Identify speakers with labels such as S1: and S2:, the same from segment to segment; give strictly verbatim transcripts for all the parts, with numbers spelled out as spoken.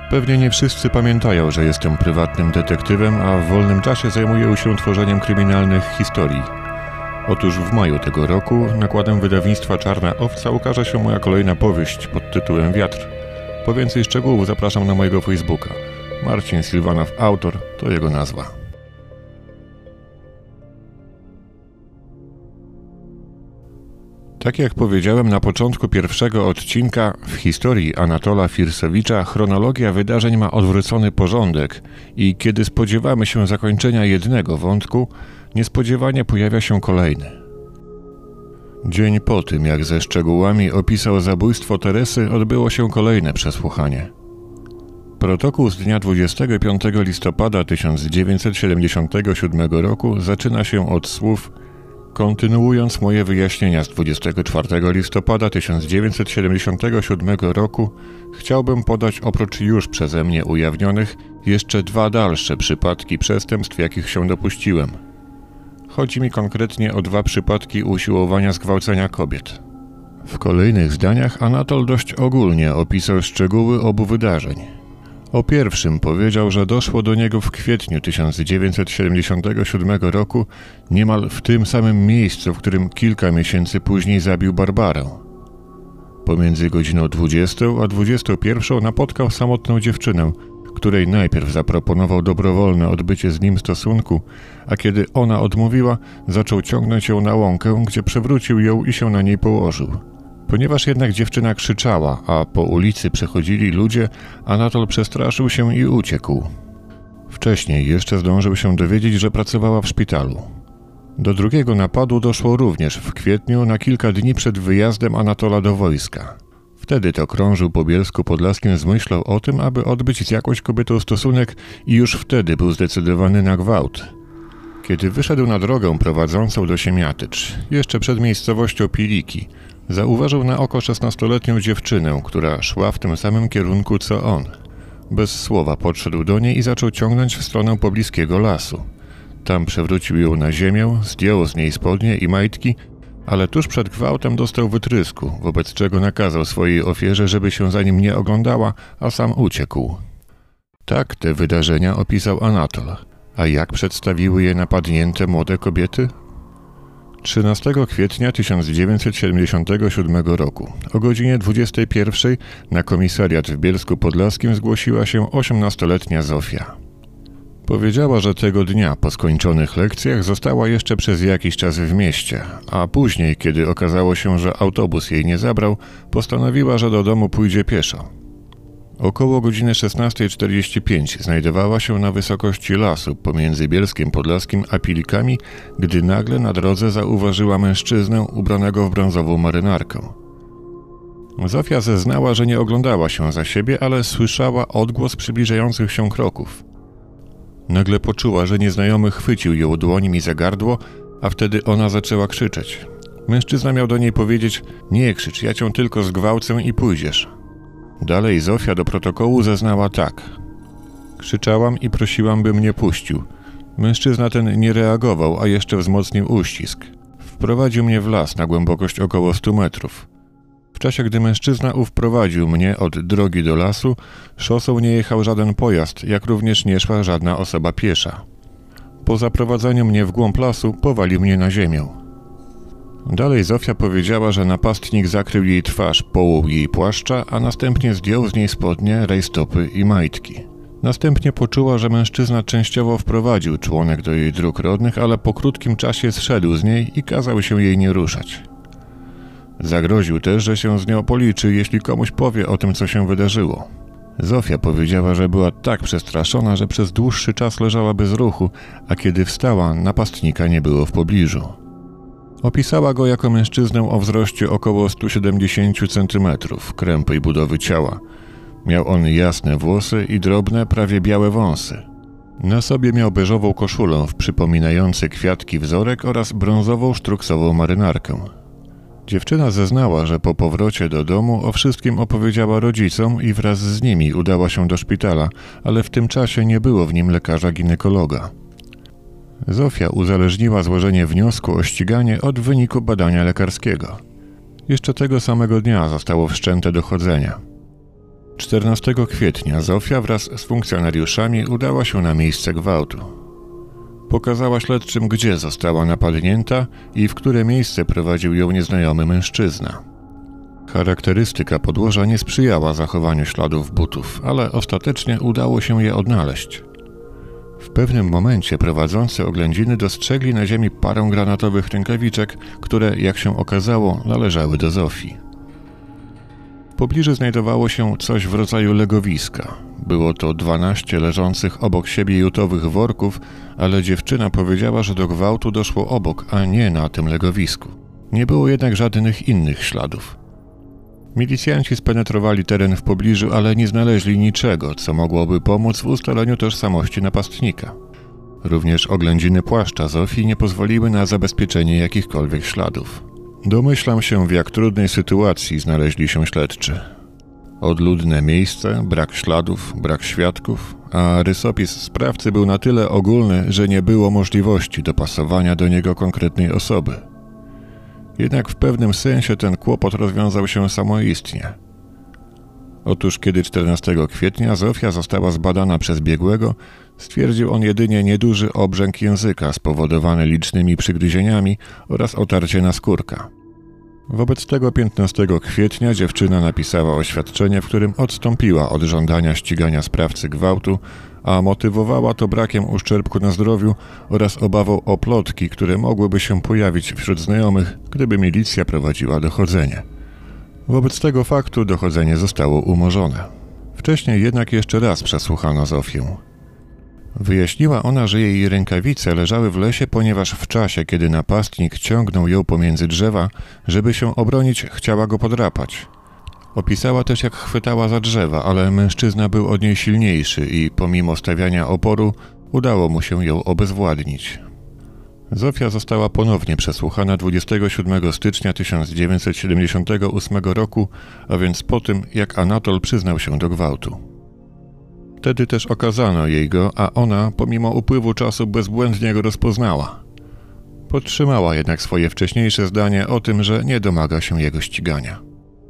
S1: Pewnie nie wszyscy pamiętają, że jestem prywatnym detektywem, a w wolnym czasie zajmuję się tworzeniem kryminalnych historii. Otóż w maju tego roku nakładem wydawnictwa Czarna Owca ukaże się moja kolejna powieść pod tytułem Wiatr. Po więcej szczegółów zapraszam na mojego Facebooka. Marcin Silvanow, autor, to jego nazwa. Tak jak powiedziałem na początku pierwszego odcinka, w historii Anatola Firsowicza chronologia wydarzeń ma odwrócony porządek i kiedy spodziewamy się zakończenia jednego wątku, niespodziewanie pojawia się kolejny. Dzień po tym, jak ze szczegółami opisał zabójstwo Teresy, odbyło się kolejne przesłuchanie. Protokół z dnia dwudziestego piątego listopada tysiąc dziewięćset siedemdziesiątego siódmego roku zaczyna się od słów: kontynuując moje wyjaśnienia z dwudziestego czwartego listopada tysiąc dziewięćset siedemdziesiątego siódmego roku, chciałbym podać oprócz już przeze mnie ujawnionych jeszcze dwa dalsze przypadki przestępstw, jakich się dopuściłem. Chodzi mi konkretnie o dwa przypadki usiłowania zgwałcenia kobiet. W kolejnych zdaniach Anatol dość ogólnie opisał szczegóły obu wydarzeń. O pierwszym powiedział, że doszło do niego w kwietniu tysiąc dziewięćset siedemdziesiątego siódmego roku niemal w tym samym miejscu, w którym kilka miesięcy później zabił Barbarę. Pomiędzy godziną dwudziestą a dwudziestą pierwszą napotkał samotną dziewczynę, której najpierw zaproponował dobrowolne odbycie z nim stosunku, a kiedy ona odmówiła, zaczął ciągnąć ją na łąkę, gdzie przewrócił ją i się na niej położył. Ponieważ jednak dziewczyna krzyczała, a po ulicy przechodzili ludzie, Anatol przestraszył się i uciekł. Wcześniej jeszcze zdążył się dowiedzieć, że pracowała w szpitalu. Do drugiego napadu doszło również w kwietniu, na kilka dni przed wyjazdem Anatola do wojska. Wtedy to krążył po Bielsku Podlaskim z myślą o tym, aby odbyć z jakąś kobietą stosunek i już wtedy był zdecydowany na gwałt. Kiedy wyszedł na drogę prowadzącą do Siemiatycz, jeszcze przed miejscowością Piliki, zauważył na oko szesnastoletnią dziewczynę, która szła w tym samym kierunku co on. Bez słowa podszedł do niej i zaczął ciągnąć w stronę pobliskiego lasu. Tam przewrócił ją na ziemię, zdjął z niej spodnie i majtki, ale tuż przed gwałtem dostał wytrysku, wobec czego nakazał swojej ofierze, żeby się za nim nie oglądała, a sam uciekł. Tak te wydarzenia opisał Anatol. A jak przedstawiły je napadnięte młode kobiety? trzynastego kwietnia tysiąc dziewięćset siedemdziesiątego siódmego roku o godzinie dwudziestej pierwszej na komisariat w Bielsku Podlaskim zgłosiła się osiemnastoletnia Zofia. Powiedziała, że tego dnia po skończonych lekcjach została jeszcze przez jakiś czas w mieście, a później, kiedy okazało się, że autobus jej nie zabrał, postanowiła, że do domu pójdzie pieszo. Około godziny szesnastej czterdzieści pięć znajdowała się na wysokości lasu pomiędzy Bielskiem Podlaskim a Pilikami, gdy nagle na drodze zauważyła mężczyznę ubranego w brązową marynarkę. Zofia zeznała, że nie oglądała się za siebie, ale słyszała odgłos przybliżających się kroków. Nagle poczuła, że nieznajomy chwycił ją dłońmi za gardło, a wtedy ona zaczęła krzyczeć. Mężczyzna miał do niej powiedzieć: nie krzycz, ja cię tylko zgwałcę i pójdziesz. Dalej Zofia do protokołu zeznała tak. Krzyczałam i prosiłam, by mnie puścił. Mężczyzna ten nie reagował, a jeszcze wzmocnił uścisk. Wprowadził mnie w las na głębokość około stu metrów. W czasie, gdy mężczyzna ów prowadził mnie od drogi do lasu, szosą nie jechał żaden pojazd, jak również nie szła żadna osoba piesza. Po zaprowadzeniu mnie w głąb lasu powalił mnie na ziemię. Dalej Zofia powiedziała, że napastnik zakrył jej twarz połą jej płaszcza, a następnie zdjął z niej spodnie, rajstopy i majtki. Następnie poczuła, że mężczyzna częściowo wprowadził członek do jej dróg rodnych, ale po krótkim czasie zszedł z niej i kazał się jej nie ruszać. Zagroził też, że się z nią policzy, jeśli komuś powie o tym, co się wydarzyło. Zofia powiedziała, że była tak przestraszona, że przez dłuższy czas leżała bez ruchu, a kiedy wstała, napastnika nie było w pobliżu. Opisała go jako mężczyznę o wzroście około stu siedemdziesięciu centymetrów, krępej budowy ciała. Miał on jasne włosy i drobne, prawie białe wąsy. Na sobie miał beżową koszulę w przypominający kwiatki wzorek oraz brązową sztruksową marynarkę. Dziewczyna zeznała, że po powrocie do domu o wszystkim opowiedziała rodzicom i wraz z nimi udała się do szpitala, ale w tym czasie nie było w nim lekarza ginekologa. Zofia uzależniła złożenie wniosku o ściganie od wyniku badania lekarskiego. Jeszcze tego samego dnia zostało wszczęte dochodzenie. czternastego kwietnia Zofia wraz z funkcjonariuszami udała się na miejsce gwałtu. Pokazała śledczym, gdzie została napadnięta i w które miejsce prowadził ją nieznajomy mężczyzna. Charakterystyka podłoża nie sprzyjała zachowaniu śladów butów, ale ostatecznie udało się je odnaleźć. W pewnym momencie prowadzący oględziny dostrzegli na ziemi parę granatowych rękawiczek, które, jak się okazało, należały do Zofii. W pobliżu znajdowało się coś w rodzaju legowiska. Było to dwanaście leżących obok siebie jutowych worków, ale dziewczyna powiedziała, że do gwałtu doszło obok, a nie na tym legowisku. Nie było jednak żadnych innych śladów. Milicjanci spenetrowali teren w pobliżu, ale nie znaleźli niczego, co mogłoby pomóc w ustaleniu tożsamości napastnika. Również oględziny płaszcza Zofii nie pozwoliły na zabezpieczenie jakichkolwiek śladów. Domyślam się, w jak trudnej sytuacji znaleźli się śledczy. Odludne miejsce, brak śladów, brak świadków, a rysopis sprawcy był na tyle ogólny, że nie było możliwości dopasowania do niego konkretnej osoby. Jednak w pewnym sensie ten kłopot rozwiązał się samoistnie. Otóż kiedy czternastego kwietnia Zofia została zbadana przez biegłego, stwierdził on jedynie nieduży obrzęk języka spowodowany licznymi przygryzieniami oraz otarcie naskórka. Wobec tego piętnastego kwietnia dziewczyna napisała oświadczenie, w którym odstąpiła od żądania ścigania sprawcy gwałtu, a motywowała to brakiem uszczerbku na zdrowiu oraz obawą o plotki, które mogłyby się pojawić wśród znajomych, gdyby milicja prowadziła dochodzenie. Wobec tego faktu dochodzenie zostało umorzone. Wcześniej jednak jeszcze raz przesłuchano Zofię. Wyjaśniła ona, że jej rękawice leżały w lesie, ponieważ w czasie, kiedy napastnik ciągnął ją pomiędzy drzewa, żeby się obronić, chciała go podrapać. Opisała też, jak chwytała za drzewa, ale mężczyzna był od niej silniejszy i pomimo stawiania oporu udało mu się ją obezwładnić. Zofia została ponownie przesłuchana dwudziestego siódmego stycznia tysiąc dziewięćset siedemdziesiątego ósmego roku, a więc po tym, jak Anatol przyznał się do gwałtu. Wtedy też okazano jej go, a ona, pomimo upływu czasu, bezbłędnie go rozpoznała. Podtrzymała jednak swoje wcześniejsze zdanie o tym, że nie domaga się jego ścigania.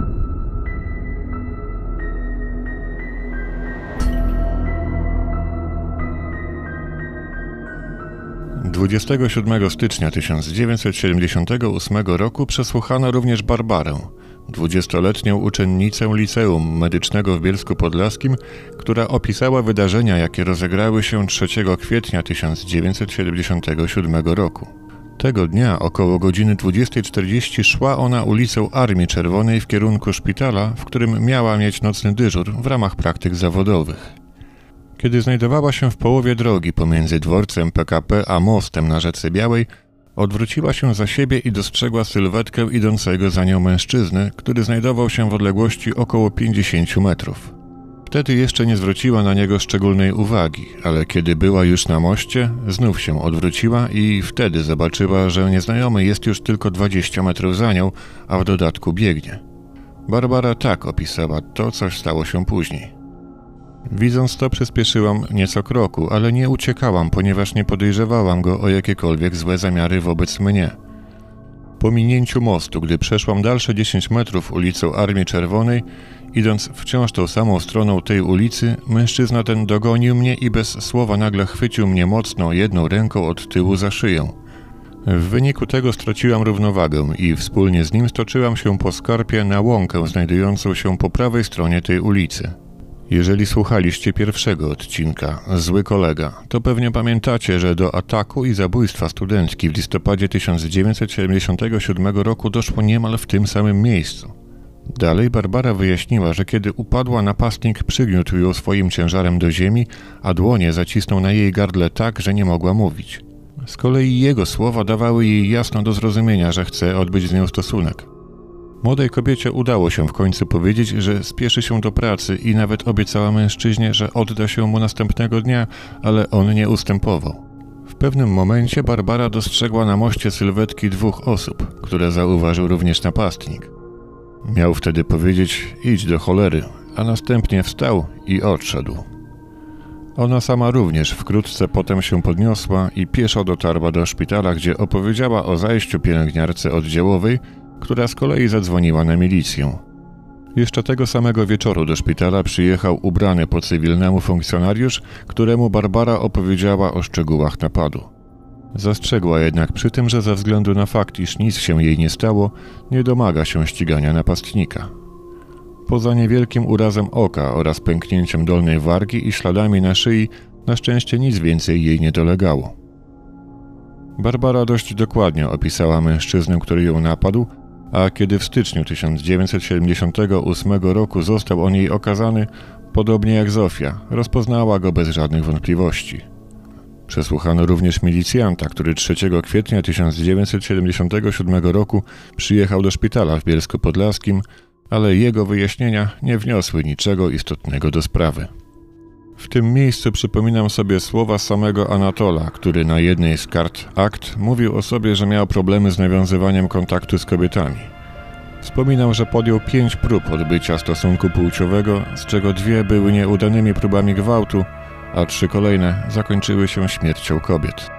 S1: dwudziestego siódmego stycznia tysiąc dziewięćset siedemdziesiątego ósmego roku przesłuchano również Barbarę, dwudziestoletnią uczennicę liceum medycznego w Bielsku Podlaskim, która opisała wydarzenia, jakie rozegrały się trzeciego kwietnia tysiąc dziewięćset siedemdziesiątego siódmego roku. Tego dnia około godziny dwudziestej czterdzieści szła ona ulicą Armii Czerwonej w kierunku szpitala, w którym miała mieć nocny dyżur w ramach praktyk zawodowych. Kiedy znajdowała się w połowie drogi pomiędzy dworcem P K P a mostem na rzece Białej, odwróciła się za siebie i dostrzegła sylwetkę idącego za nią mężczyzny, który znajdował się w odległości około pięćdziesięciu metrów. Wtedy jeszcze nie zwróciła na niego szczególnej uwagi, ale kiedy była już na moście, znów się odwróciła i wtedy zobaczyła, że nieznajomy jest już tylko dwadzieścia metrów za nią, a w dodatku biegnie. Barbara tak opisała to, co stało się później. Widząc to, przyspieszyłam nieco kroku, ale nie uciekałam, ponieważ nie podejrzewałam go o jakiekolwiek złe zamiary wobec mnie. Po minięciu mostu, gdy przeszłam dalsze dziesięć metrów ulicą Armii Czerwonej, idąc wciąż tą samą stroną tej ulicy, mężczyzna ten dogonił mnie i bez słowa nagle chwycił mnie mocno jedną ręką od tyłu za szyję. W wyniku tego straciłam równowagę i wspólnie z nim stoczyłam się po skarpie na łąkę znajdującą się po prawej stronie tej ulicy. Jeżeli słuchaliście pierwszego odcinka Zły kolega, to pewnie pamiętacie, że do ataku i zabójstwa studentki w listopadzie tysiąc dziewięćset siedemdziesiątego siódmego roku doszło niemal w tym samym miejscu. Dalej Barbara wyjaśniła, że kiedy upadła, napastnik przygniótł ją swoim ciężarem do ziemi, a dłonie zacisnął na jej gardle tak, że nie mogła mówić. Z kolei jego słowa dawały jej jasno do zrozumienia, że chce odbyć z nią stosunek. Młodej kobiecie udało się w końcu powiedzieć, że spieszy się do pracy i nawet obiecała mężczyźnie, że odda się mu następnego dnia, ale on nie ustępował. W pewnym momencie Barbara dostrzegła na moście sylwetki dwóch osób, które zauważył również napastnik. Miał wtedy powiedzieć: idź do cholery, a następnie wstał i odszedł. Ona sama również wkrótce potem się podniosła i pieszo dotarła do szpitala, gdzie opowiedziała o zajściu pielęgniarce oddziałowej, która z kolei zadzwoniła na milicję. Jeszcze tego samego wieczoru do szpitala przyjechał ubrany po cywilnemu funkcjonariusz, któremu Barbara opowiedziała o szczegółach napadu. Zastrzegła jednak przy tym, że ze względu na fakt, iż nic się jej nie stało, nie domaga się ścigania napastnika. Poza niewielkim urazem oka oraz pęknięciem dolnej wargi i śladami na szyi, na szczęście nic więcej jej nie dolegało. Barbara dość dokładnie opisała mężczyznę, który ją napadł, a kiedy w styczniu tysiąc dziewięćset siedemdziesiątego ósmego roku został on jej okazany, podobnie jak Zofia, rozpoznała go bez żadnych wątpliwości. Przesłuchano również milicjanta, który trzeciego kwietnia tysiąc dziewięćset siedemdziesiątego siódmego roku przyjechał do szpitala w Bielsku-Podlaskim, ale jego wyjaśnienia nie wniosły niczego istotnego do sprawy. W tym miejscu przypominam sobie słowa samego Anatola, który na jednej z kart akt mówił o sobie, że miał problemy z nawiązywaniem kontaktu z kobietami. Wspominał, że podjął pięć prób odbycia stosunku płciowego, z czego dwie były nieudanymi próbami gwałtu, a trzy kolejne zakończyły się śmiercią kobiet.